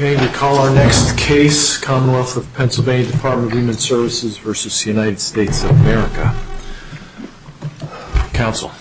Okay, we call our next case Commonwealth of Pennsylvania Department of Human Services versus United States of America. Counsel.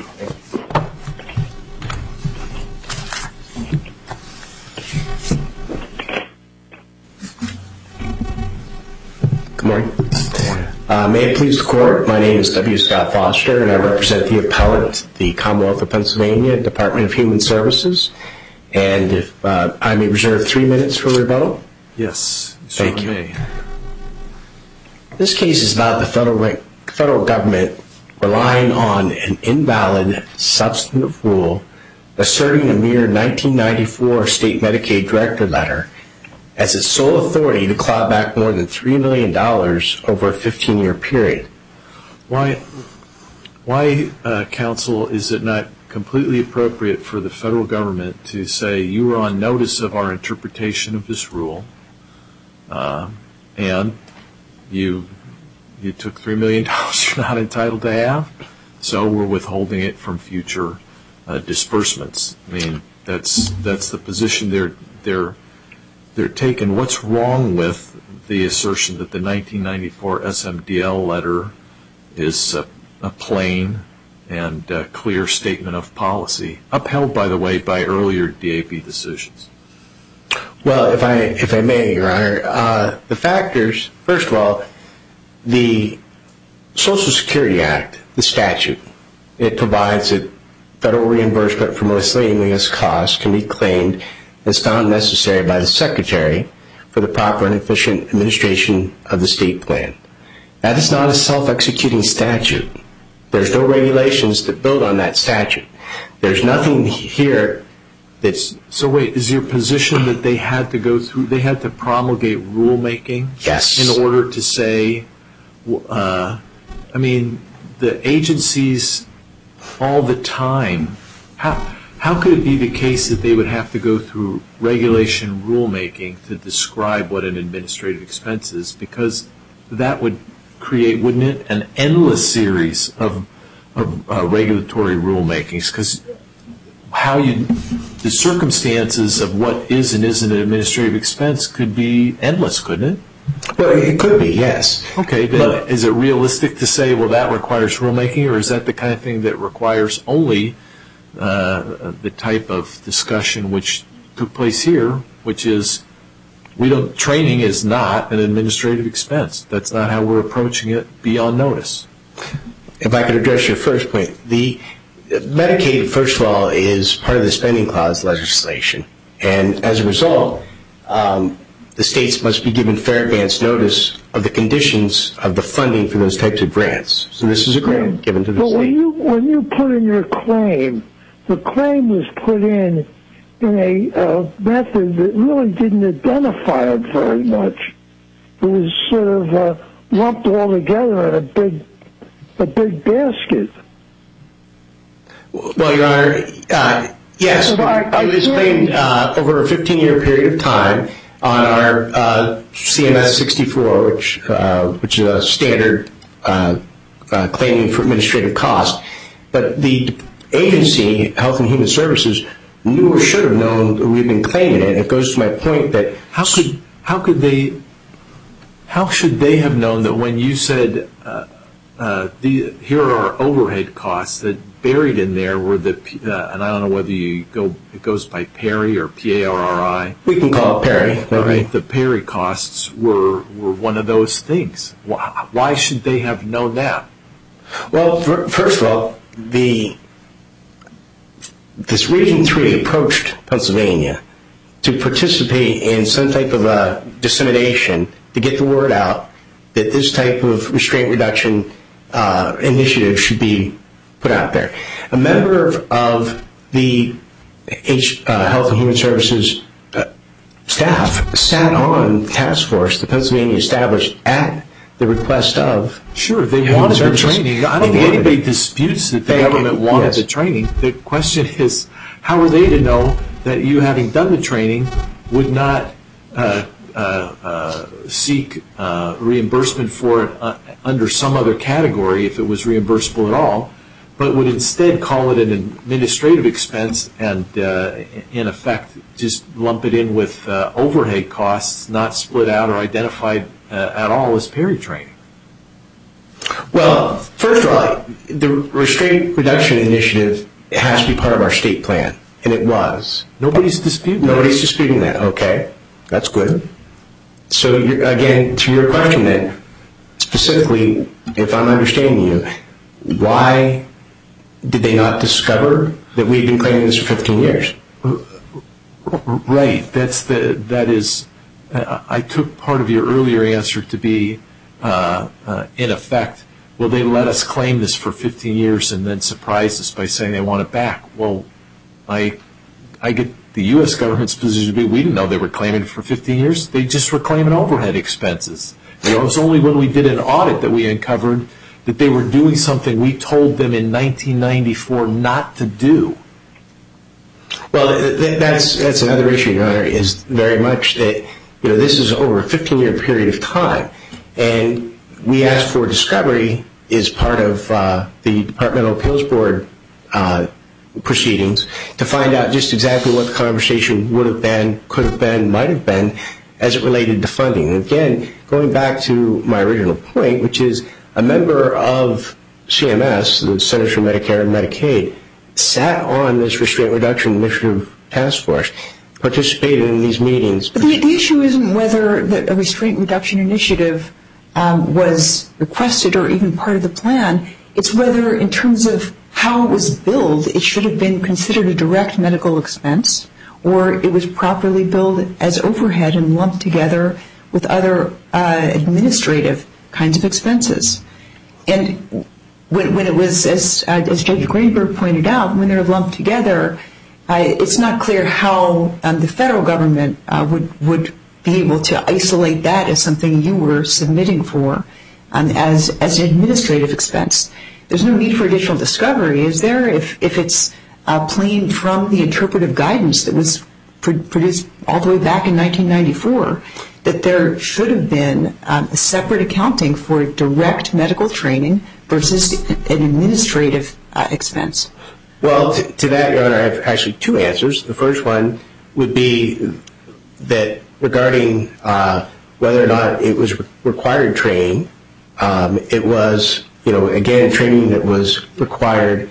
Good morning. May it please the Court, my name is W. Scott Foster and I represent the appellant, the Commonwealth of Pennsylvania Department of Human Services. And if I may reserve 3 minutes for rebuttal? Yes, thank you. This case is about the federal government relying on an invalid substantive rule asserting a mere 1994 state Medicaid director letter as its sole authority to claw back more than $3 million over a 15-year period. Why, counsel, is it not completely appropriate for the federal government to say you were on notice of our interpretation of this rule and you took $3 million you're not entitled to have, so we're withholding it from future disbursements? I mean, that's the position they're taking. What's wrong with the assertion that the 1994 SMDL letter is a plain and clear statement of policy, upheld, by the way, by earlier DAB decisions? Well, if I may, Your Honor, the factors, first of all, the Social Security Act, the statute, it provides that federal reimbursement for miscellaneous costs can be claimed as found necessary by the Secretary for the proper and efficient administration of the state plan. That is not a self-executing statute. There's no regulations that build on that statute. There's nothing here that's... So wait, is your position that they had to promulgate rulemaking? Yes. In order to say, I mean, the agencies all the time, how could it be the case that they would have to go through regulation rulemaking to describe what an administrative expense is? Because that would create, wouldn't it, an endless series of regulatory rulemakings? Because the circumstances of what is and isn't an administrative expense could be endless, couldn't it? Well, it could be, yes. Okay, then is it realistic to say, well, that requires rulemaking, or is that the kind of thing that requires only the type of discussion which took place here, which is training is not an administrative expense. That's not how we're approaching it beyond notice. If I could address your first point, the Medicaid, first of all, is part of the spending clause legislation, and as a result, the states must be given fair advance notice of the conditions of the funding for those types of grants. So this is a grant given to the state. But when you put in your claim, the claim was put in a method that really didn't identify it very much. It was sort of lumped all together in a big basket. Well, Your Honor, yes, it was claimed over a 15-year period of time on our CMS 64, which is a standard claiming for administrative costs. But the agency, Health and Human Services, knew or should have known that we've been claiming it. It goes to my point that how should they have known that when you said here are our overhead costs, that buried in there were and I don't know whether it goes by PERI or PARRI. We can call it PERI. Right, the PERI costs were one of those things. Why should they have known that? Well, first of all, this Region 3 approached Pennsylvania to participate in some type of a dissemination to get the word out that this type of restraint reduction initiative should be put out there. A member of the Health and Human Services staff sat on the task force the Pennsylvania established at the request of... Sure, they wanted the training. I don't think anybody disputes that the government wanted the training. The question is, how are they to know that you, having done the training, would not seek reimbursement for it under some other category, if it was reimbursable at all, but would instead call it an administrative expense and, in effect, just lump it in with overhead costs, not split out or identified at all as Perry training? Well, first of all, the restraint reduction initiative has to be part of our state plan, and it was. Nobody's disputing that. Nobody's disputing that. Okay, that's good. So, again, to your question then, specifically, if I'm understanding you, why did they not discover that we had been claiming this for 15 years? Right. That is. I took part of your earlier answer to be, in effect, well, they let us claim this for 15 years and then surprise us by saying they want it back. Well, I get the U.S. government's position to be we didn't know they were claiming it for 15 years. They just were claiming overhead expenses. It was only when we did an audit that we uncovered that they were doing something we told them in 1994 not to do. Well, that's another issue, Your Honor, is very much that this is over a 15-year period of time, and we asked for discovery as part of the Departmental Appeals Board proceedings to find out just exactly what the conversation would have been, could have been, might have been, as it related to funding. And again, going back to my original point, which is a member of CMS, the Centers for Medicare and Medicaid, sat on this restraint reduction initiative task force, participated in these meetings. But the issue isn't whether a restraint reduction initiative was requested or even part of the plan. It's whether, in terms of how it was billed, it should have been considered a direct medical expense, or it was properly billed as overhead and lumped together with other administrative kinds of expenses. And when it was, as Judge Greenberg pointed out, when they're lumped together, it's not clear how the federal government would be able to isolate that as something you were submitting for as an administrative expense. There's no need for additional discovery, is there, if it's plain from the interpretive guidance that was produced all the way back in 1994 that there should have been a separate accounting for direct medical training versus an administrative expense? Well, to that, Your Honor, I have actually two answers. The first one would be that regarding whether or not it was required training, it was, again, training that was required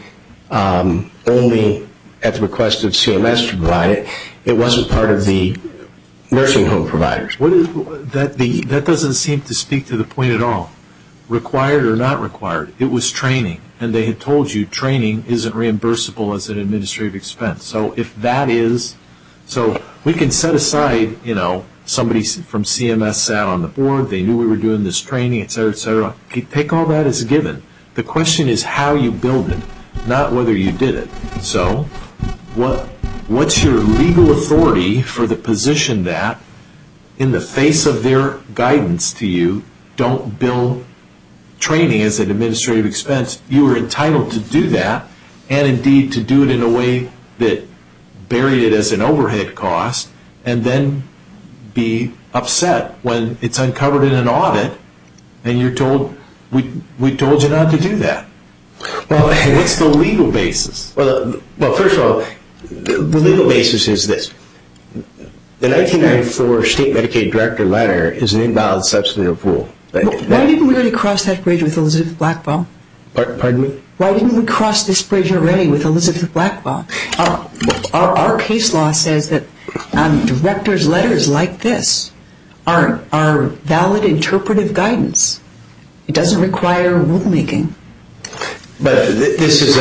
only at the request of CMS to provide it. It wasn't part of the nursing home providers. That doesn't seem to speak to the point at all. Required or not required, it was training, and they had told you training isn't reimbursable as an administrative expense. So if that is, so we can set aside, somebody from CMS sat on the board, they knew we were doing this training, et cetera, et cetera. Take all that as a given. The question is how you build it, not whether you did it. So what's your legal authority for the position that, in the face of their guidance to you, don't bill training as an administrative expense? You were entitled to do that, and indeed to do it in a way that buried it as an overhead cost, and then be upset when it's uncovered in an audit and you're told, we told you not to do that. Well, what's the legal basis? Well, first of all, the legal basis is this. The 1994 State Medicaid Director letter is an invalid substantive rule. Why didn't we already cross that bridge with Elizabeth Blackbaugh? Pardon me? Why didn't we cross this bridge already with Elizabeth Blackbaugh? Our case law says that directors' letters like this are valid interpretive guidance. It doesn't require rulemaking. But this is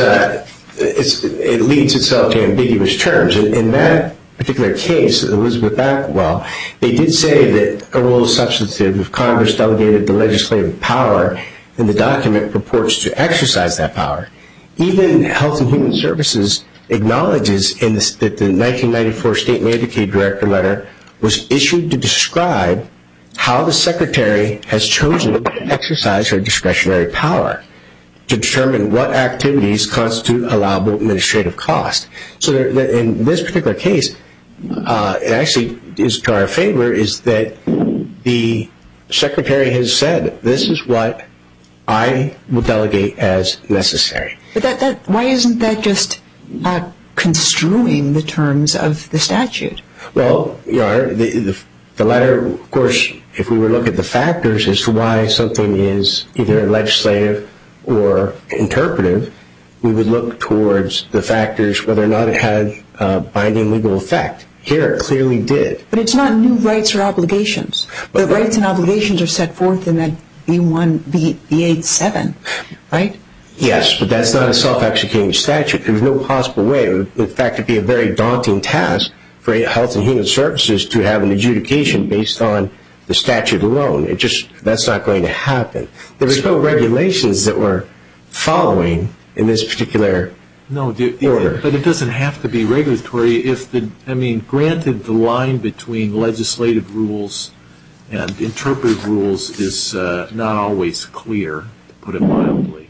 it leads itself to ambiguous terms. In that particular case, Elizabeth Blackbaugh, they did say that a rule is substantive if Congress delegated the legislative power and the document purports to exercise that power. Even Health and Human Services acknowledges that the 1994 State Medicaid Director letter was issued to describe how the Secretary has chosen to exercise her discretionary power to determine what activities constitute allowable administrative cost. So in this particular case, it actually is to our favor, is that the Secretary has said, this is what I will delegate as necessary. But why isn't that just construing the terms of the statute? Well, Your Honor, the letter, of course, if we were to look at the factors as to why something is either legislative or interpretive, we would look towards the factors whether or not it had binding legal effect. Here it clearly did. But it's not new rights or obligations. The rights and obligations are set forth in that B1, B87, right? Yes, but that's not a self-executing statute. There's no possible way. In fact, it'd be a very daunting task for Health and Human Services to have an adjudication based on the statute alone. That's not going to happen. There was no regulations that were following in this particular order. But it doesn't have to be regulatory granted the line between legislative rules and interpretive rules is not always clear, to put it mildly.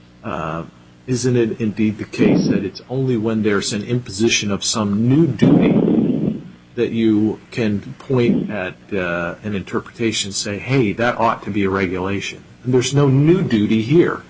Isn't it indeed the case that it's only when there's an imposition of some new duty that you can point at an interpretation and say, hey, that ought to be a regulation? And there's no new duty here.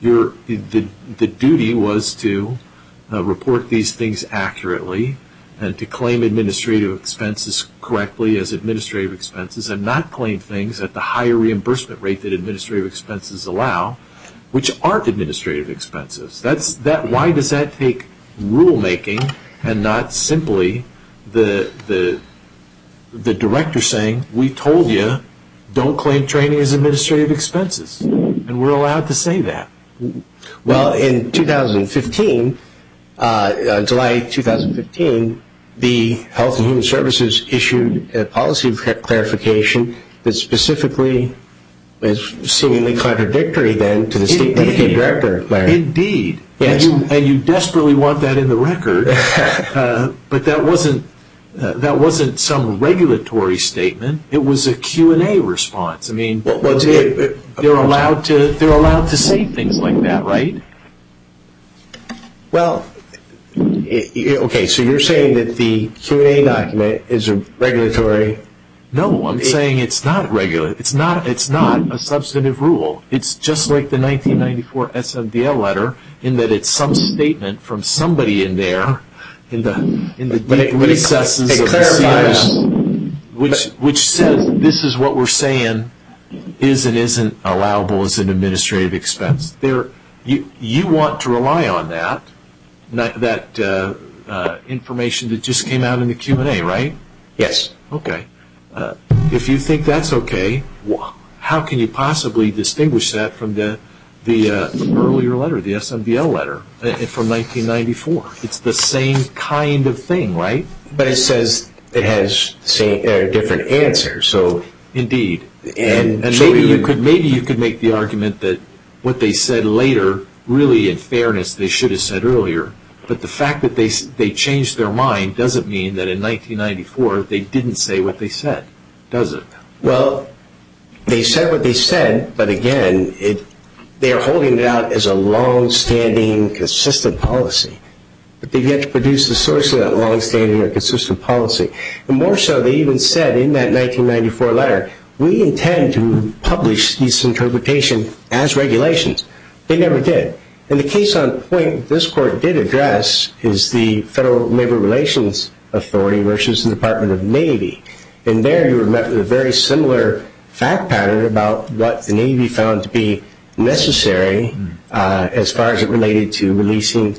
The duty was to report these things accurately and to claim administrative expenses correctly as administrative expenses and not claim things at the higher reimbursement rate that administrative expenses allow, which aren't administrative expenses. Why does that take rulemaking and not simply the director saying, we told you, don't claim training as administrative expenses, and we're allowed to say that? Well, in 2015, July 2015, the Health and Human Services issued a policy clarification that specifically is seemingly contradictory then to the state Medicaid director, Larry. Indeed. Yes. And you desperately want that in the record, but that wasn't some regulatory statement. It was a Q&A response. I mean, they're allowed to say things like that, right? Well, okay, so you're saying that the Q&A document is a regulatory? No, I'm saying it's not regular. It's not a substantive rule. It's just like the 1994 SMDL letter in that it's some statement from somebody in there in the deep recesses of the CMS, which says this is what we're saying is and isn't allowable as an administrative expense. You want to rely on that information that just came out in the Q&A, right? Yes. Okay. If you think that's okay, how can you possibly distinguish that from the earlier letter, the SMDL letter from 1994? It's the same kind of thing, right? But it says it has different answers. So indeed, and maybe you could make the argument that what they said later, really in fairness, they should have said earlier. But the fact that they changed their mind doesn't mean that in 1994 they didn't say what they said, does it? Well, they said what they said, but again, they are holding it out as a long-standing, consistent policy. But they've yet to produce the source of that long-standing or consistent policy. And more so, they even said in that 1994 letter, we intend to publish this interpretation as regulations. They never did. And the case on point this court did address is the Federal Labor Relations Authority versus the Department of Navy. And there you were met with a very similar fact pattern about what the Navy found to be necessary as far as it related to releasing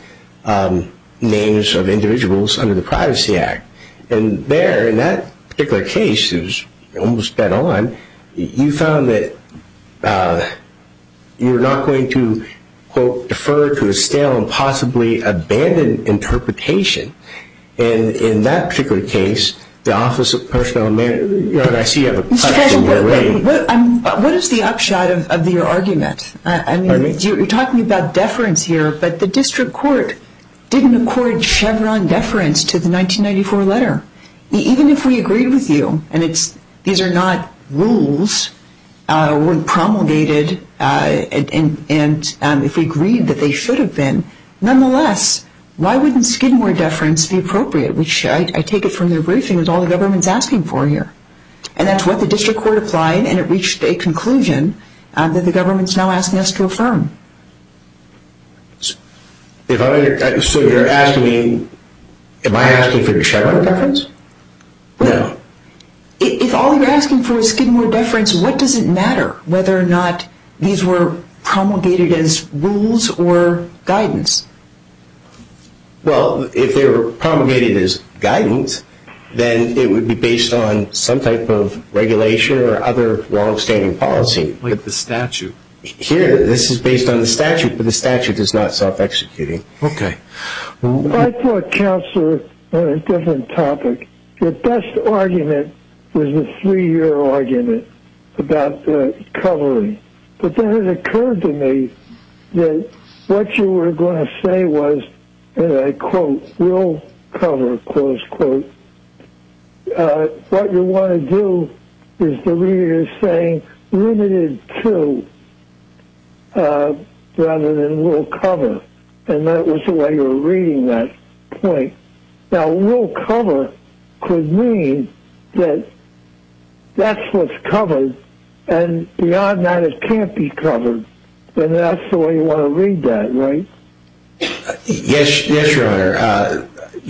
names of individuals under the Privacy Act. And there, in that particular case, it was almost dead on, you found that you were not going to, quote, defer to a stale and possibly abandoned interpretation. And in that particular case, the Office of Personnel Management, I see you have a question there. What is the upshot of your argument? I mean, you're talking about deference here, but the district court didn't accord Chevron deference to the 1994 letter. Even if we agreed with you, and these are not rules, weren't promulgated, and if we agreed that they should have been, nonetheless, why wouldn't Skidmore deference be appropriate, which I take it from their briefing is all the government's asking for here. And that's what the district court applied, and it reached a conclusion that the government's now asking us to affirm. So you're asking me, am I asking for Chevron deference? No. If all you're asking for is Skidmore deference, what does it matter whether or not these were promulgated as rules or guidance? Well, if they were promulgated as guidance, then it would be based on some type of regulation or other long-standing policy. Like the statute. Here, this is based on the statute, but the statute is not self-executing. Okay. I thought, Counselor, on a different topic, your best argument was the 3-year argument about covering. But then it occurred to me that what you were going to say was, and I quote, will cover, close quote. What you want to do is the reader is saying limited to rather than will cover. And that was the way you were reading that point. Now, will cover could mean that that's what's covered, and beyond that it can't be covered. And that's the way you want to read that, right? Yes, Your Honor.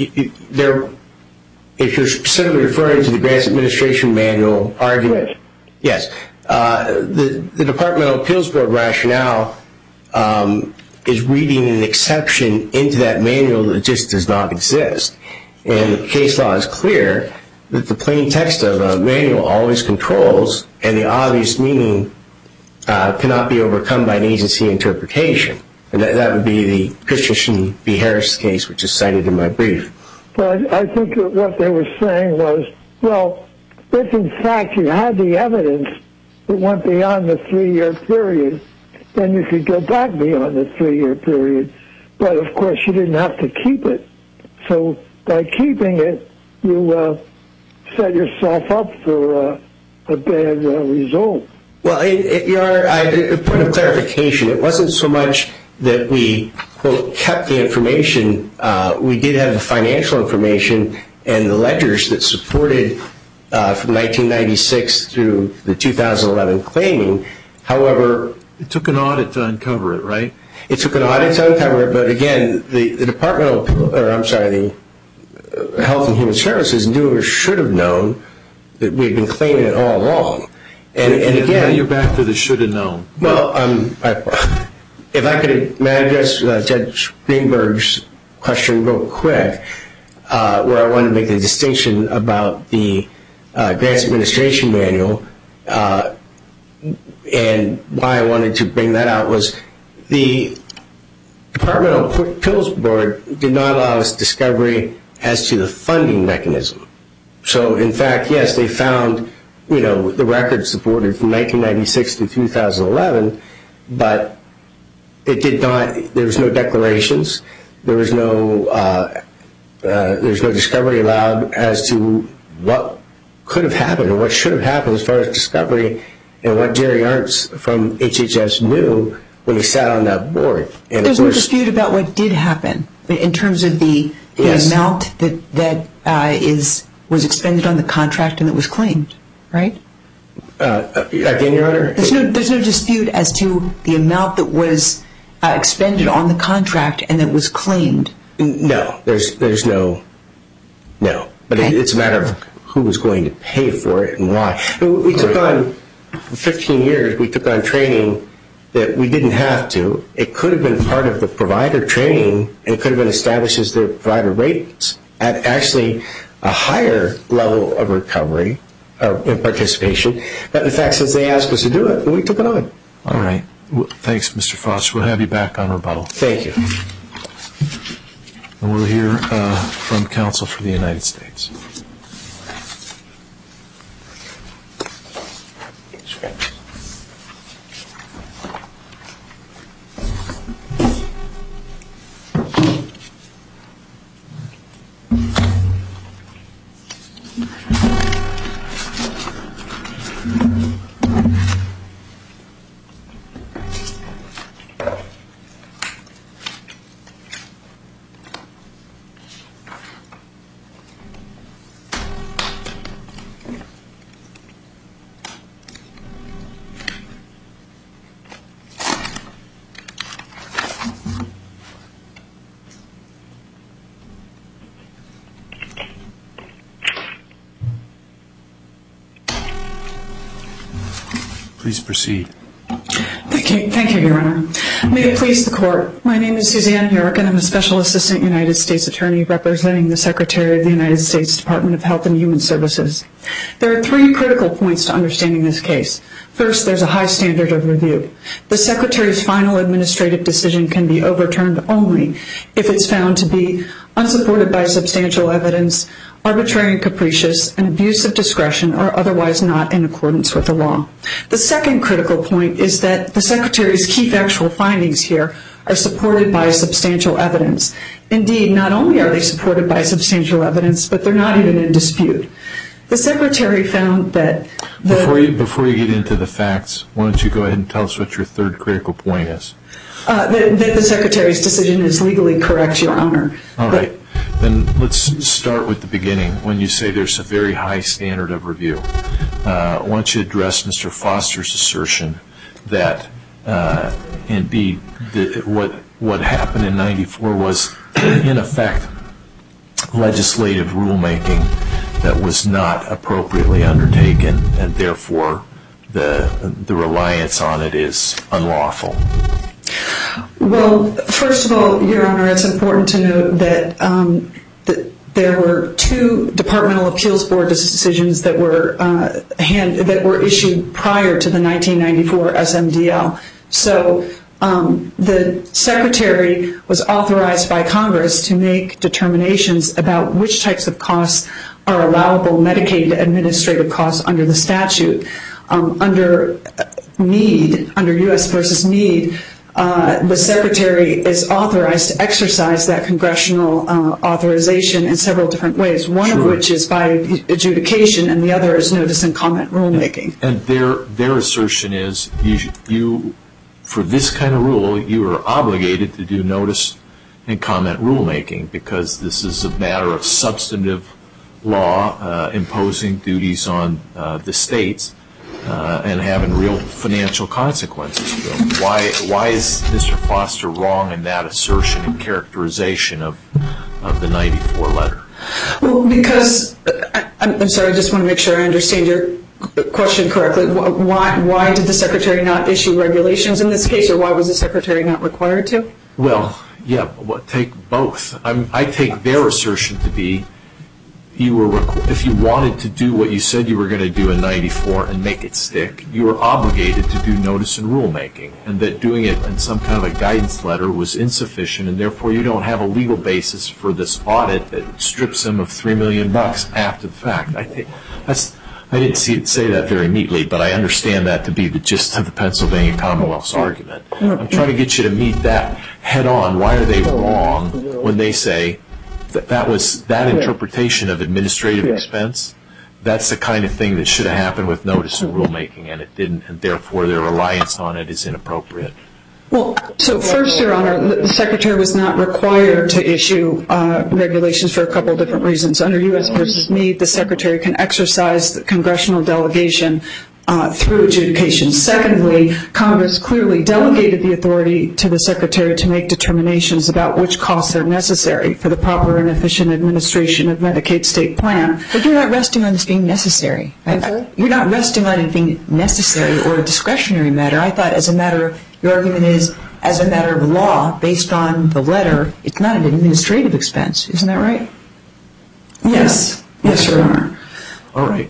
If you're specifically referring to the Grants Administration Manual argument, yes. The Departmental Appeals Board rationale is reading an exception into that manual that just does not exist. And the case law is clear that the plain text of a manual always controls, and the obvious meaning cannot be overcome by an agency interpretation. And that would be the Christensen v. Harris case, which is cited in my brief. But I think that what they were saying was, well, if in fact you had the evidence that went beyond the 3-year period, then you could go back beyond the 3-year period. But, of course, you didn't have to keep it. So by keeping it, you set yourself up for a bad result. Well, Your Honor, a point of clarification, it wasn't so much that we, quote, kept the information. We did have the financial information and the ledgers that supported from 1996 through the 2011 claiming. However, it took an audit to uncover it, right? It took an audit to uncover it, but again, the Health and Human Services knew or should have known that we had been claiming it all along. And again, now you're back to the should have known. Well, if I could address Judge Greenberg's question real quick, where I wanted to make the distinction about the Grants Administration Manual, and why I wanted to bring that out was the Departmental Appeals Board did not allow us discovery as to the funding mechanism. So, in fact, yes, they found, the records supported from 1996 to 2011, but it did not. There was no declarations. There was no discovery allowed as to what could have happened or what should have happened as far as discovery, and what Jerry Arntz from HHS knew when he sat on that board. And there's no dispute about what did happen in terms of the amount that was expended on the contract and that was claimed, right? Again, Your Honor? There's no dispute as to the amount that was expended on the contract and that was claimed. No, there's no. But it's a matter of who was going to pay for it and why. We took on, for 15 years, we took on training that we didn't have to. It could have been part of the provider training, and it could have been established as the provider rates at actually a higher level of recovery or participation. But in fact, since they asked us to do it, we took it on. All right. Well, thanks, Mr. Foster. We'll have you back on rebuttal. Thank you. And we'll hear from counsel for the United States. Please proceed. Thank you, Your Honor. May it please the Court. My name is Suzanne Yerrick, and I'm a Special Assistant United States Attorney representing the Secretary of the United States Department of Health and Human Services. There are three critical points to understanding this case. First, there's a high standard of review. The Secretary's final administrative decision can be overturned only if it's found to be unsupported by substantial evidence, arbitrary and capricious, and abuse of discretion, or otherwise not in accordance with the law. The second critical point is that the Secretary's key factual findings here are supported by substantial evidence. Indeed, not only are they supported by substantial evidence, but they're not even in dispute. The Secretary found that Before you get into the facts, why don't you go ahead and tell us what your third critical point is? that the Secretary's decision is legally correct, Your Honor. All right. Then let's start with the beginning. When you say there's a very high standard of review, why don't you address Mr. Foster's assertion that indeed what happened in 94 was in effect legislative rulemaking that was not appropriately undertaken, and therefore the reliance on it is unlawful. Well, first of all, Your Honor, it's important to note that there were two Departmental Appeals Board decisions that were issued prior to the 1994 SMDL. So the Secretary was authorized by Congress to make determinations about which types of costs are allowable Medicaid administrative costs under the statute. Under Meade, under U.S. versus Meade, the Secretary is authorized to exercise that congressional authorization in several different ways, one of which is by adjudication and the other is notice and comment rulemaking. And their assertion is you for this kind of rule, you are obligated to do notice and comment rulemaking because this is a matter of substantive law imposing duties on the states and having real financial consequences to them. Why is Mr. Foster wrong in that assertion and characterization of the 94 letter? Well, because, I'm sorry, I just want to make sure I understand your question correctly. Why did the Secretary not issue regulations in this case, or why was the Secretary not required to? Well, yeah, take both. I take their assertion to be if you wanted to do what you said you were going to do in 94 and make it stick, you were obligated to do notice and rulemaking, and that doing it in some kind of a guidance letter was insufficient, and therefore you don't have a legal basis for this audit that strips them of $3 million after the fact. I didn't say that very neatly, but I understand that to be the gist of the Pennsylvania Commonwealth's argument. I'm trying to get you to meet that head on. Why are they wrong when they say that interpretation of administrative expense, that's the kind of thing that should have happened with notice and rulemaking, and it didn't, and therefore their reliance on it is inappropriate? Well, so first, Your Honor, the Secretary was not required to issue regulations for a couple of different reasons. Under U.S. versus Meade, the Secretary can exercise the congressional delegation through adjudication. Secondly, Congress clearly delegated the authority to the Secretary to make determinations about which costs are necessary for the proper and efficient administration of Medicaid state plan. But you're not resting on this being necessary. You're not resting on it being necessary or a discretionary matter. I thought your argument is, as a matter of law, based on the letter, it's not an administrative expense. Isn't that right? Yes. Yes, Your Honor. All right.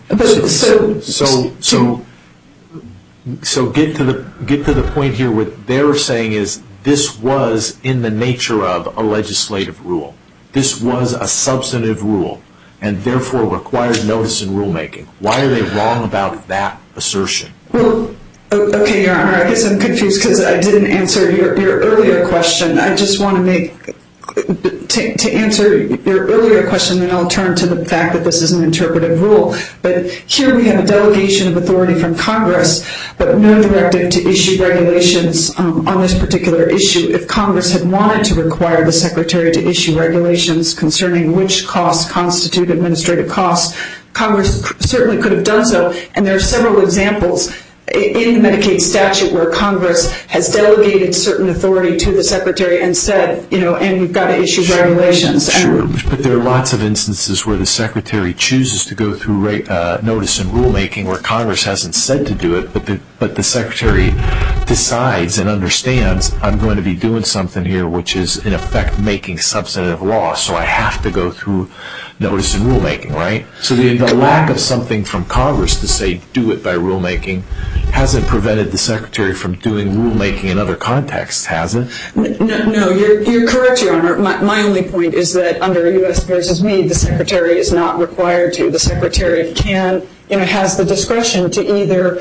So get to the point here. What they're saying is this was in the nature of a legislative rule. This was a substantive rule, and therefore required notice and rulemaking. Why are they wrong about that assertion? Well, okay, Your Honor. I guess I'm confused because I didn't answer your earlier question. I just want to answer your earlier question, then I'll turn to the fact that this is an interpretive rule. But here we have a delegation of authority from Congress, but no directive to issue regulations on this particular issue. If Congress had wanted to require the Secretary to issue regulations concerning which costs constitute administrative costs, Congress certainly could have done so, and there are several examples in the Medicaid statute where Congress has delegated certain authority to the Secretary and said, and you've got to issue regulations. Sure, but there are lots of instances where the Secretary chooses to go through notice and rulemaking where Congress hasn't said to do it, but the Secretary decides and understands, I'm going to be doing something here which is in effect making substantive law, so I have to go through notice and rulemaking, right? So the lack of something from Congress to say do it by rulemaking hasn't prevented the Secretary from doing rulemaking in other contexts, has it? No, you're correct, Your Honor. My only point is that under U.S. versus Meade, the Secretary is not required to. The Secretary has the discretion to either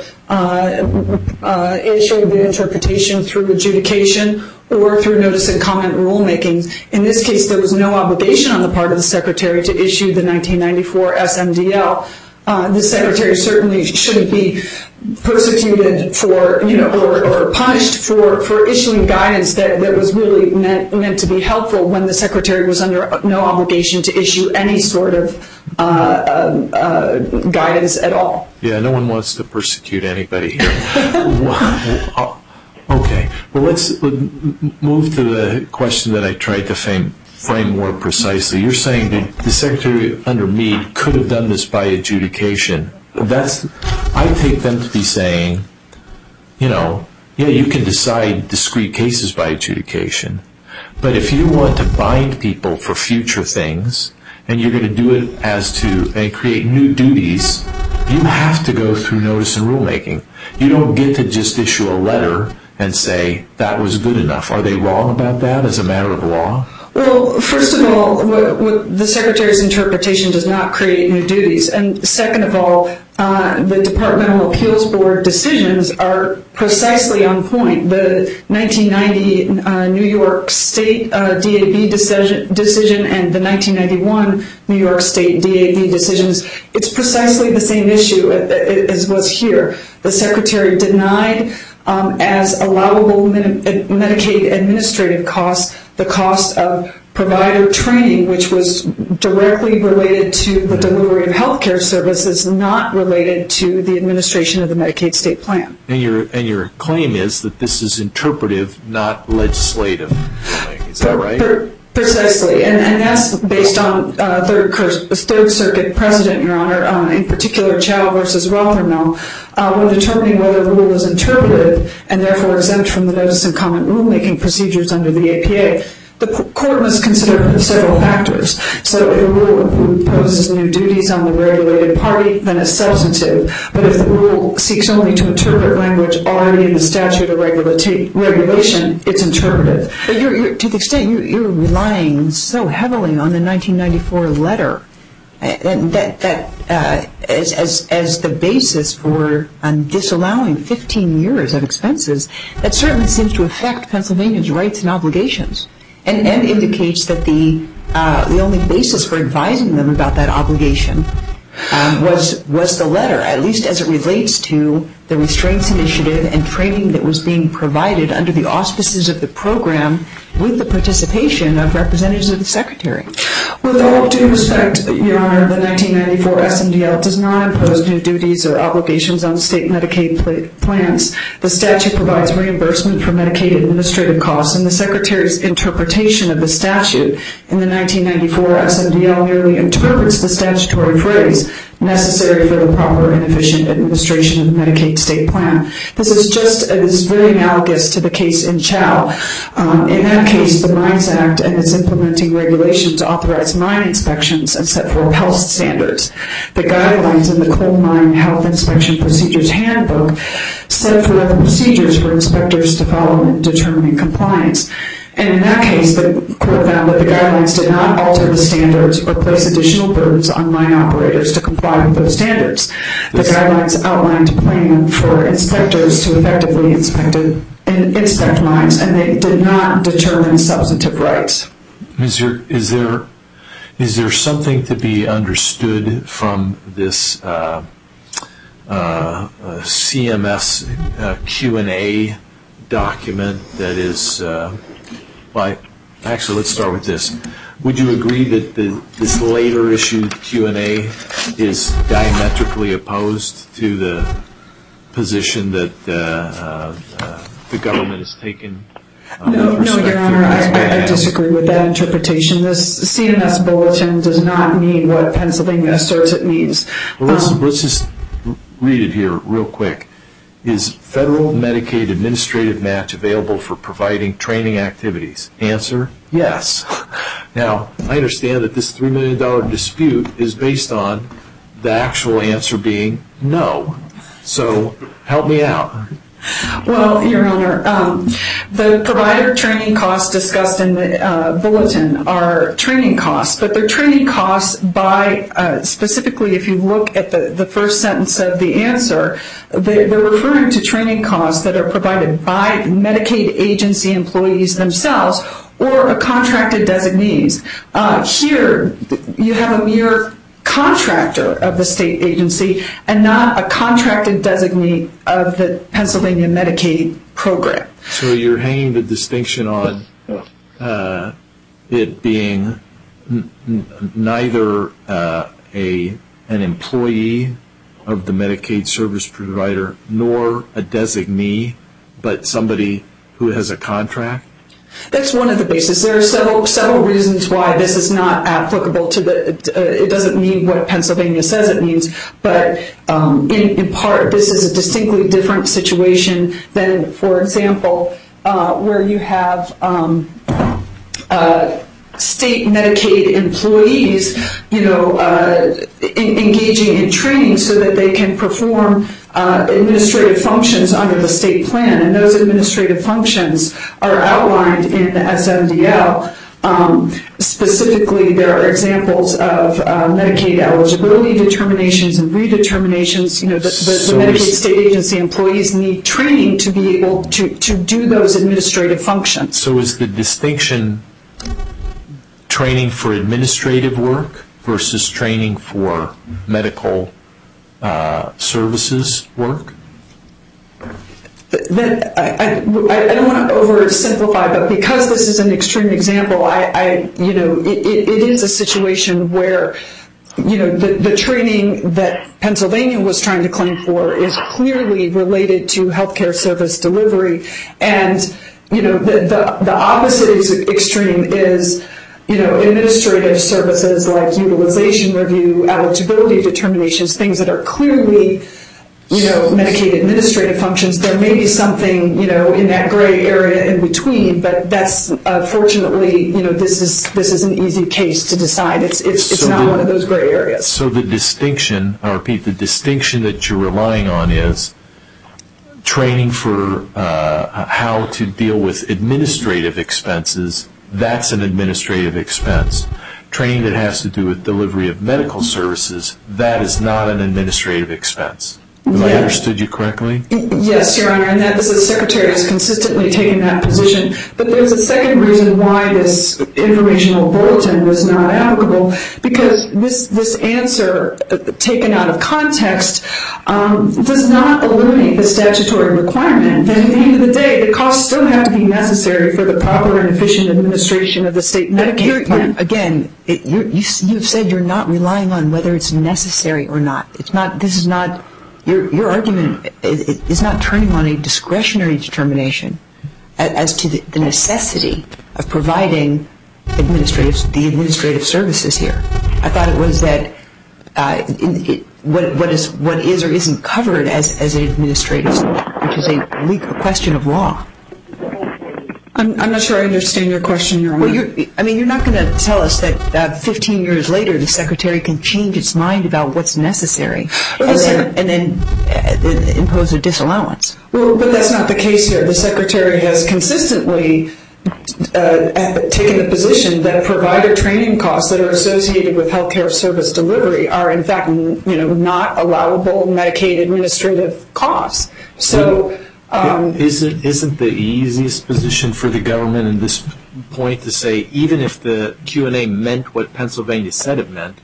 issue the interpretation through adjudication or through notice and comment rulemaking. In this case, there was no obligation on the part of the Secretary to issue the 1994 SMDL. The Secretary certainly shouldn't be persecuted for, or punished for issuing guidance that was really meant to be helpful when the Secretary was under no obligation to issue any sort of guidance at all. Yeah, no one wants to persecute anybody here. Okay, well, let's move to the question that I tried to frame more precisely. You're saying that the Secretary under Meade could have done this by adjudication. I take them to be saying, yeah, you can decide discrete cases by adjudication, but if you want to bind people for future things and you're going to do it and create new duties, you have to go through notice and rulemaking. You don't get to just issue a letter and say that was good enough. Are they wrong about that as a matter of law? Well, first of all, the Secretary's interpretation does not create new duties. And second of all, the Departmental Appeals Board decisions are precisely on point. The 1990 New York State DAB decision and the 1991 New York State DAB decisions, it's precisely the same issue as was here. The Secretary denied as allowable Medicaid administrative costs the cost of provider training, which was directly related to the delivery of health care services, not related to the administration of the Medicaid state plan. And your claim is that this is interpretive, not legislative. Is that right? Precisely, and that's based on Third Circuit precedent, Your Honor, in particular Chow versus Rothermel, when determining whether a rule is interpretive and therefore exempt from the notice and comment rulemaking procedures under the APA. The court must consider several factors. So if a rule imposes new duties on the regulated party, then it's substantive. But if the rule seeks only to interpret language already in the statute or regulation, it's interpretive. But to the extent you're relying so heavily on the 1994 letter, and that as the basis for disallowing 15 years of expenses, that certainly seems to affect Pennsylvania's rights and obligations. And indicates that the only basis for advising them about that obligation was the letter, at least as it relates to the restraints initiative and training that was being provided under the auspices of the program with the participation of representatives of the Secretary. With all due respect, Your Honor, the 1994 SMDL does not impose new duties or obligations on state Medicaid plans. The statute provides reimbursement for Medicaid administrative costs, and the Secretary's interpretation of the statute in the 1994 SMDL merely interprets the statutory phrase necessary for the proper and efficient administration of the Medicaid state plan. This is very analogous to the case in Chow. In that case, the Mines Act and its implementing regulations authorize mine inspections and set forth health standards. The guidelines in the Coal Mine Health Inspection Procedures Handbook set forth procedures for inspectors to follow in determining compliance. And in that case, the court found that the guidelines did not alter the standards or place additional burdens on mine operators to comply with those standards. The guidelines outlined a plan for inspectors to effectively inspect mines, and they did not determine substantive rights. Is there something to be understood from this CMS Q&A document that is... Actually, let's start with this. Would you agree that this later issued Q&A is diametrically opposed to the position that the government has taken? No, Your Honor, I disagree with that interpretation. This CMS bulletin does not mean what Pennsylvania asserts it means. Well, let's just read it here real quick. Is federal Medicaid administrative match available for providing training activities? Answer, yes. Now, I understand that this $3 million dispute is based on the actual answer being no. So help me out. Well, Your Honor, the provider training costs discussed in the bulletin are training costs, but they're training costs by, specifically if you look at the first sentence of the answer, they're referring to training costs that are provided by Medicaid agency employees themselves or a contracted designees. Here, you have a mere contractor of the state agency and not a contracted designee of the Pennsylvania Medicaid program. So you're hanging the distinction on it being neither an employee of the Medicaid service provider nor a designee, but somebody who has a contract? That's one of the bases. There are several reasons why this is not applicable to it doesn't mean what Pennsylvania says it means, but in part this is a distinctly different situation than, for example, where you have state Medicaid employees, engaging in training so that they can perform administrative functions under the state plan, and those administrative functions are outlined in the SMDL. Specifically, there are examples of Medicaid eligibility determinations and redeterminations. The Medicaid state agency employees need training to be able to do those administrative functions. So is the distinction training for administrative work versus training for medical services work? I don't want to oversimplify, but because this is an extreme example, it is a situation where the training that Pennsylvania was trying to claim for is clearly related to healthcare service delivery, and the opposite extreme is administrative services like utilization review, eligibility determinations, things that are clearly Medicaid administrative functions. There may be something in that gray area in between, but that's fortunately this is an easy case to decide. It's not one of those gray areas. So the distinction, I repeat, the distinction that you're relying on is training for how to deal with administrative expenses. That's an administrative expense. Training that has to do with delivery of medical services, that is not an administrative expense. Have I understood you correctly? Yes, Your Honor, and that the Secretary has consistently taken that position. But there's a second reason why this informational bulletin was not applicable, because this answer, taken out of context, does not eliminate the statutory requirement that at the end of the day, the costs still have to be necessary for the proper and efficient administration of the state Medicaid plan. Again, you've said you're not relying on whether it's necessary or not. It's not. This is not. Your argument is not turning on a discretionary determination as to the necessity of providing the administrative services here. I thought it was that what is or isn't covered as an administrative, which is a question of law. I'm not sure I understand your question, Your Honor. Well, you're not going to tell us that 15 years later the Secretary can change its mind about what's necessary and then impose a disallowance. Well, but that's not the case here. The Secretary has consistently taken the position that provider training costs that are associated with healthcare service delivery are, in fact, not allowable Medicaid administrative costs. So. Isn't the easiest position for the government in this point to say, even if the Q&A meant what Pennsylvania said it meant,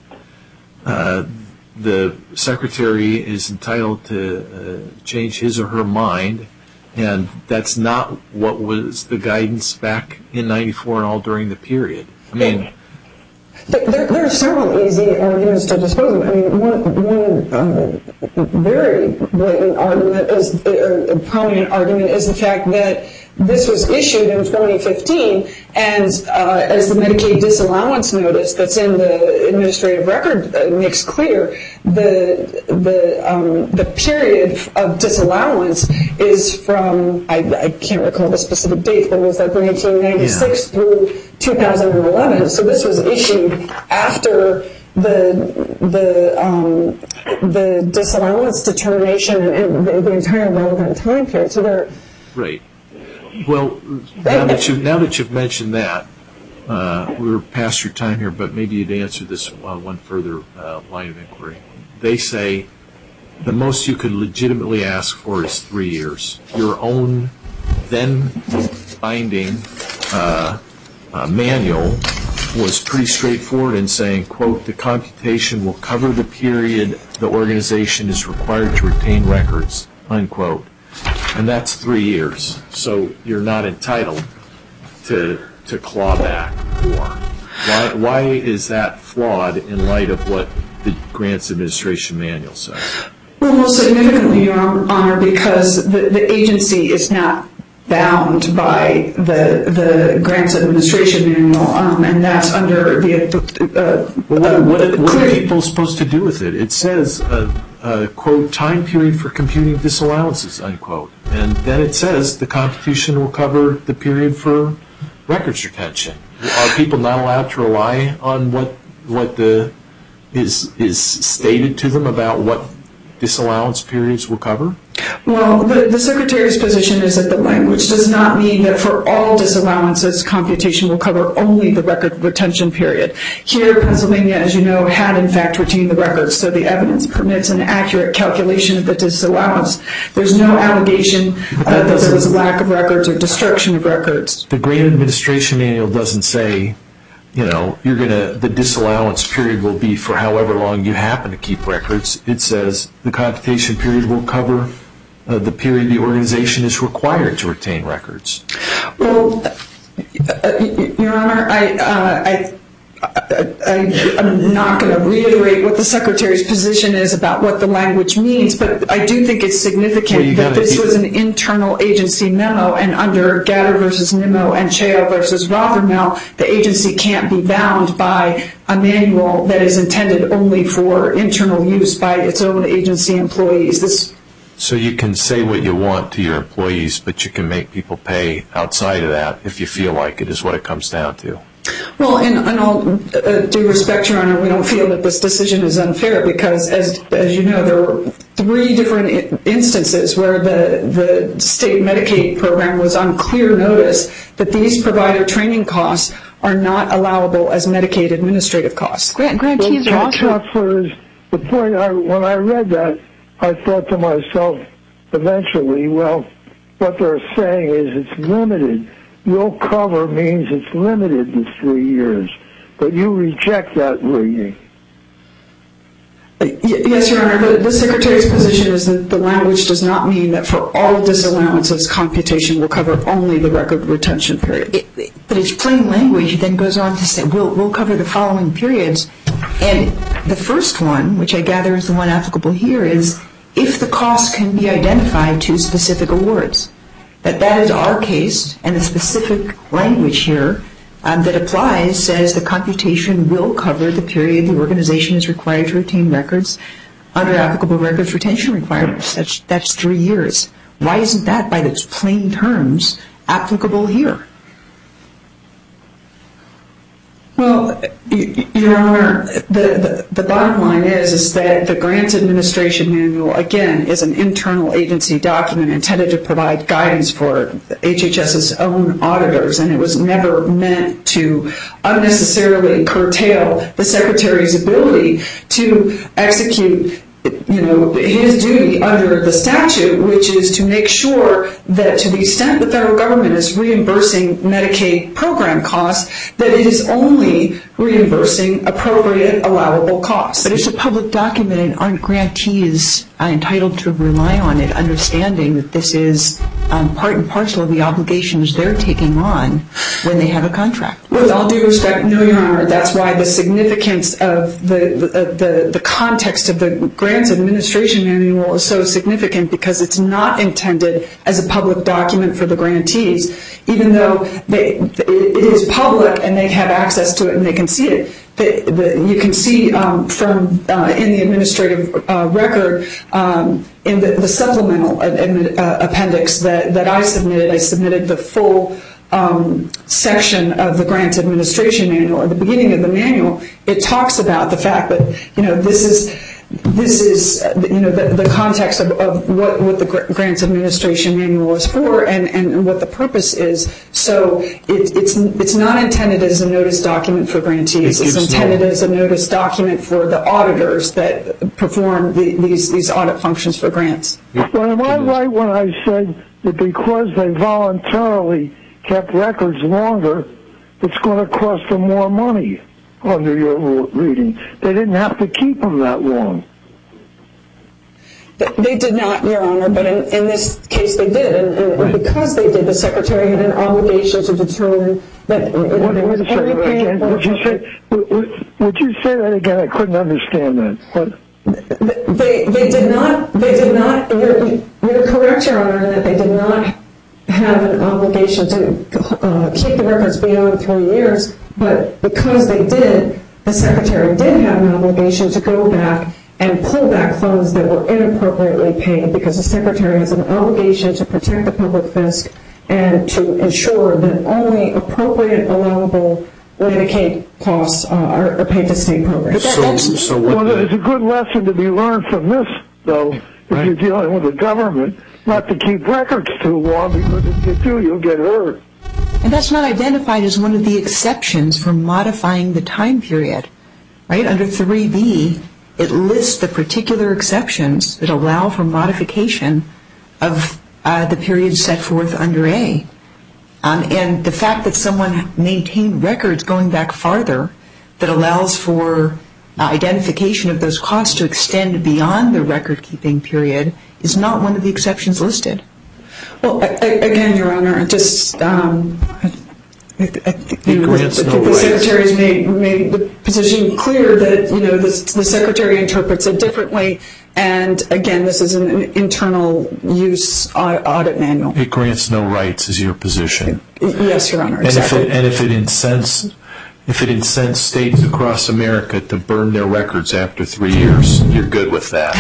the Secretary is entitled to change his or her mind, and that's not what was the guidance back in 94 and all during the period? There are several easy arguments to dispose of. I mean, one very blatant argument is, a prominent argument is the fact that this was issued in 2015, and as the Medicaid disallowance notice that's in the administrative record makes clear, the period of disallowance is from, I can't recall the specific date, but it was like 1996 through 2011. So this was issued after the disallowance determination and the entire relevant time period. So they're right. Well, now that you've mentioned that, we're past your time here, but maybe you'd answer this one further line of inquiry. They say the most you could legitimately ask for is 3 years. Your own then binding manual was pretty straightforward in saying, quote, the computation will cover the period the organization is required to retain records, unquote. And that's 3 years. So you're not entitled to claw back more. Why is that flawed in light of what the Grants Administration Manual says? Well, most significantly, Your Honor, because the agency is not bound by the Grants Administration Manual, and that's under the... What are people supposed to do with it? It says, quote, time period for computing disallowances, unquote. And then it says the computation will cover the period for records retention. Are people not allowed to rely on what is stated to them about what disallowance periods will cover? Well, the Secretary's position is that the language does not mean that for all disallowances, computation will cover only the record retention period. Here, Pennsylvania, as you know, had in fact retained the records, so the evidence permits an accurate calculation of the disallowance. There's no allegation that there was a lack of records or destruction of records. The Grant Administration Manual doesn't say, you know, the disallowance period will be for however long you happen to keep records. It says the computation period will cover the period the organization is required to retain records. Well, Your Honor, I'm not going to reiterate what the Secretary's position is about what the language means, but I do think it's significant that this was an internal agency memo, and under Gatter v. Nimmo and Chao v. Rothermel, the agency can't be bound by a manual that is intended only for internal use by its own agency employees. So you can say what you want to your employees, but you can make people pay outside of that if you feel like it, is what it comes down to. Well, in all due respect, Your Honor, we don't feel that this decision is unfair because, as you know, there were 3 different instances where the state Medicaid program was on clear notice that these provider training costs are not allowable as Medicaid administrative costs. Grantees are also... The point, when I read that, I thought to myself, eventually, well, what they're saying is it's limited. Will cover means it's limited to 3 years, but you reject that reading. Yes, Your Honor, the Secretary's position is that the language does not mean that for all disallowances, computation will cover only the record retention period. But its plain language then goes on to say, we'll cover the following periods. And the first one, which I gather is the one applicable here, is if the cost can be identified to specific awards. That is our case, and the specific language here that applies says the computation will cover the period the organization is required to retain records under applicable records retention requirements. That's 3 years. Why isn't that, by its plain terms, applicable here? Well, Your Honor, the bottom line is that the Grants Administration Manual, again, is an internal agency document intended to provide guidance for HHS's own auditors, and it was never meant to unnecessarily curtail the Secretary's ability to execute his duty under the statute, which is to make sure that to the extent the federal government is reimbursing Medicaid program costs, that it is only reimbursing appropriate allowable costs. But it's a public document, and aren't grantees entitled to rely on it, understanding that this is part and parcel of the obligations they're taking on when they have a contract. With all due respect, no, Your Honor. That's why the significance of the context of the Grants Administration Manual is so significant, because it's not intended as a public document for the grantees, even though it is public and they have access to it and they can see it. You can see from in the administrative record, in the supplemental appendix that I submitted the full section of the Grants Administration Manual. At the beginning of the manual, it talks about the fact that this is the context of what the Grants Administration Manual is for and what the purpose is. So it's not intended as a notice document for grantees. It's intended as a notice document for the auditors that perform these audit functions for grants. Well, am I right when I said that because they voluntarily kept records longer, it's going to cost them more money under your reading? They didn't have to keep them that long. They did not, Your Honor, but in this case they did. And because they did, the Secretary had an obligation to determine that Wait a second again. Would you say that again? I couldn't understand that. What? They did not, you're correct, Your Honor, in that they did not have an obligation to keep the records beyond 3 years, but because they did, the Secretary did have an obligation to go back and pull back funds that were inappropriately paid, because the Secretary has an obligation to protect the public fisc and to ensure that only appropriate allowable Medicaid costs are paid to state programs. Well, there's a good lesson to be learned from this, though, if you're dealing with the government, not to keep records too long, because if you do, you'll get hurt. And that's not identified as one of the exceptions for modifying the time period, right? Under 3B, it lists the particular exceptions that allow for modification of the period set forth under A. And the fact that someone maintained records going back farther that allows for identification of those costs to extend beyond the record-keeping period is not one of the exceptions listed. Well, again, Your Honor, just I think the Secretary's made the position clear that the Secretary interprets it differently, and again, this is an internal use audit manual. It grants no rights, is your position? Yes, Your Honor, exactly. And if it incents states across America to burn their records after 3 years, you're good with that?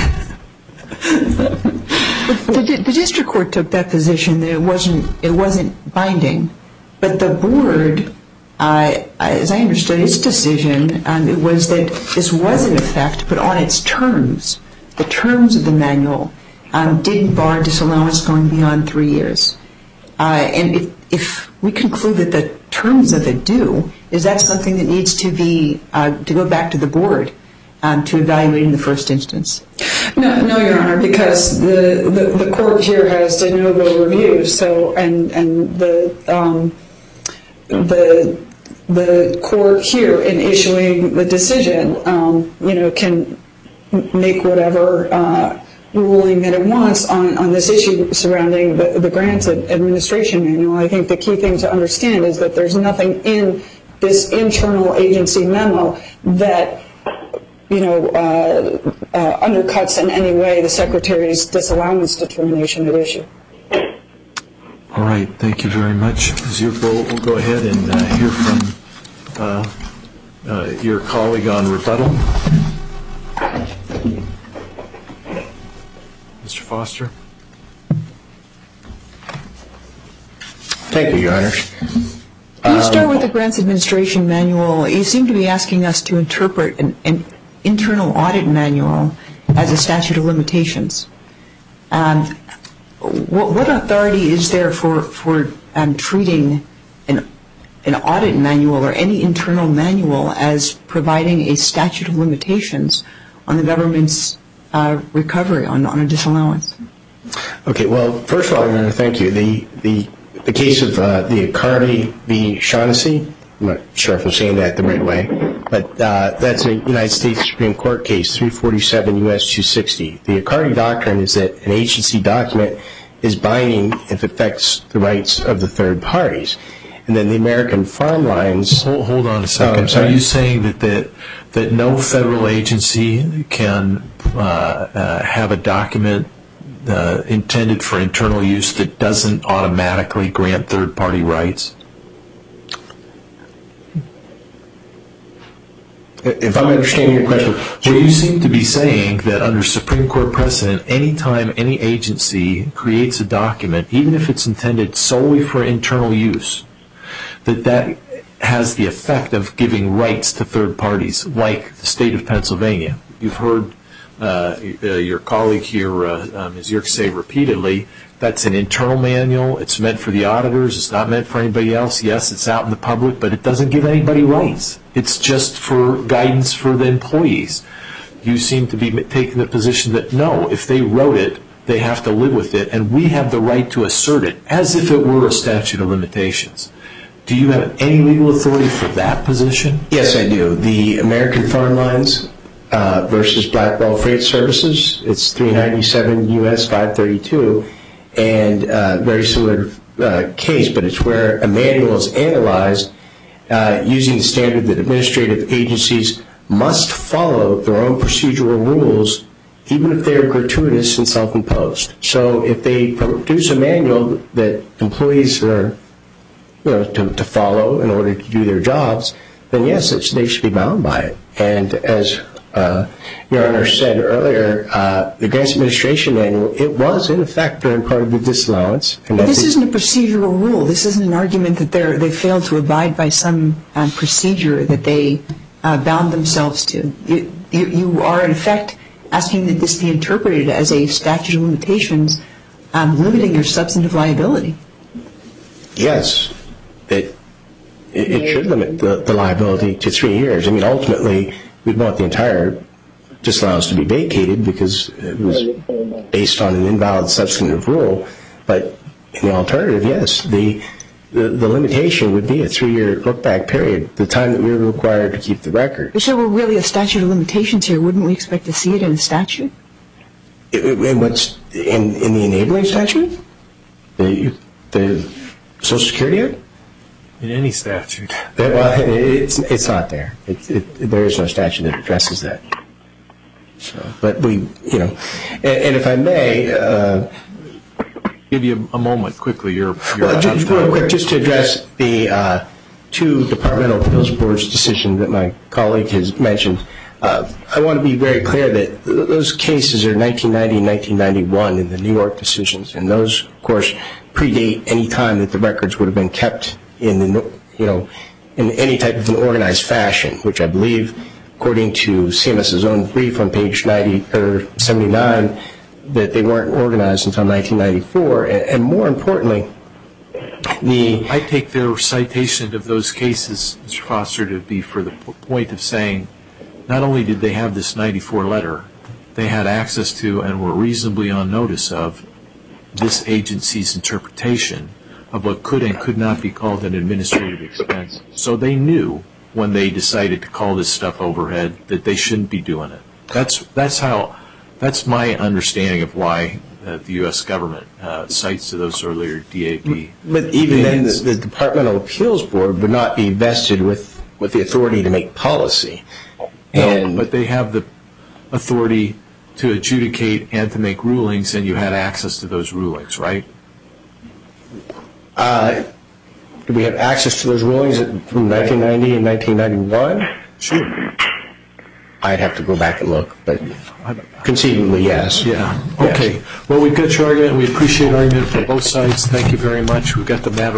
The district court took that position that it wasn't binding, but the board, as I understood its decision, it was that this was in effect, but on its terms, the terms of the manual didn't bar disallowance going beyond 3 years. And if we conclude that the terms of it do, is that something that needs to be to go back to the board to evaluate in the first instance? No, Your Honor, because the court here has de novo review, so and the court here in issuing the decision, can make whatever ruling that it wants on this issue surrounding the Grants Administration Manual. I think the key thing to understand is that there's nothing in this internal agency memo that undercuts in any way the Secretary's disallowance determination at issue. All right, thank you very much. We'll go ahead and hear from your colleague on rebuttal. Mr. Foster. Thank you, Your Honor. Can you start with the Grants Administration Manual? You seem to be asking us to interpret an internal audit manual as a statute of limitations. What authority is there for treating an audit manual or any internal manual as providing a statute of limitations on the government's recovery on a disallowance? Okay, well, first of all, Your Honor, thank you. The case of the Accardi v. Shaughnessy, I'm not sure if I'm saying that the right way, but that's a United States Supreme Court case, 347 U.S. 260. The Accardi doctrine is that an agency document is binding if it affects the rights of the third parties. And then the American Farm Lines... Hold on a second. Are you saying that no federal agency can have a document intended for internal use that doesn't automatically grant third-party rights? If I'm understanding your question... Well, you seem to be saying that under Supreme Court precedent, any time any agency creates a document, even if it's intended solely for internal use, that has the effect of giving rights to third parties, like the state of Pennsylvania. You've heard your colleague here, Ms. Yerk, say repeatedly, that's an internal manual, it's meant for the auditors, it's not meant for anybody else. Yes, it's out in the public, but it doesn't give anybody rights. It's just for guidance for the employees. You seem to be taking the position that, no, if they wrote it, they have to live with it, and we have the right to assert it, as if it were a statute of limitations. Do you have any legal authority for that position? Yes, I do. The American Farm Lines versus Blackwell Freight Services, it's 397 U.S. 532, and very similar case, but it's where a manual is analyzed using the standard that administrative agencies must follow their own procedural rules, even if they are gratuitous and self-imposed. So if they produce a manual that employees are to follow in order to do their jobs, then yes, they should be bound by it. And as Your Honor said earlier, the Grants Administration Manual, it was in effect during part of the disallowance. But this isn't a procedural rule. This isn't an argument that they failed to abide by some procedure that they bound themselves to. You are, in effect, asking that this be interpreted as a statute of limitations, limiting your substantive liability. Yes. It should limit the liability to 3 years. I mean, ultimately, we'd want the entire disallowance to be vacated because it was based on an invalid substantive rule. But in the alternative, yes, the limitation would be a 3-year look-back period, the time that we were required to keep the record. So we're really a statute of limitations here. Wouldn't we expect to see it in the statute? In the enabling statute? The Social Security Act? In any statute. Well, it's not there. There is no statute that addresses that. So, but we, and if I may, give you a moment quickly. Just to address the 2 Departmental Appeals Boards decision that my colleague has mentioned. I want to be very clear that those cases are 1990 and 1991 in the New York decisions, and those, of course, predate any time that the records would have been kept in any type of an organized fashion, which I believe, according to CMS's own brief on page 79, that they weren't organized until 1994. And more importantly, I take their citation of those cases, Mr. Foster, to be for the point of saying not only did they have this 94 letter, they had access to and were reasonably on notice of this agency's interpretation of what could and could not be called an administrative expense. So they knew when they decided to call this stuff overhead that they shouldn't be doing it. That's my understanding of why the U.S. government cites to those earlier DAB. But even then, the Departmental Appeals Board would not be vested with the authority to make policy. No, but they have the authority to adjudicate and to make rulings, and you had access to those rulings, right? Do we have access to those rulings from 1990 and 1991? Sure. I'd have to go back and look, but conceivably, yes. Yeah. Okay. Well, we've got your argument. We appreciate argument from both sides. Thank you very much. We've got the matter.